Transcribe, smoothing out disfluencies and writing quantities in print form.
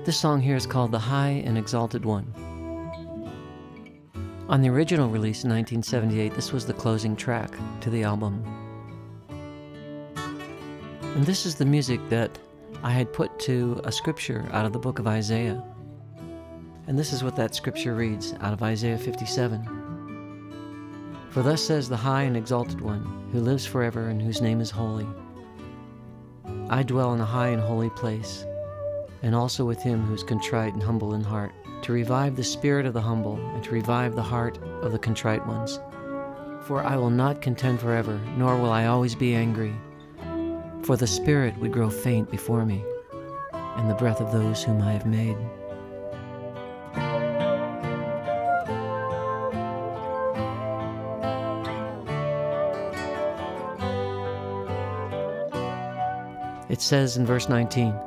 This song here is called The High and Exalted One. On the original release in 1978, this was the closing track to the album. And this is the music that I had put to a scripture out of the book of Isaiah. And this is what that scripture reads out of Isaiah 57. For thus says the high and exalted one, who lives forever and whose name is holy. I dwell in a high and holy place, and also with him who is contrite and humble in heart, to revive the spirit of the humble and to revive the heart of the contrite ones. For I will not contend forever, nor will I always be angry. For the spirit would grow faint before me, and the breath of those whom I have made. It says in verse 19,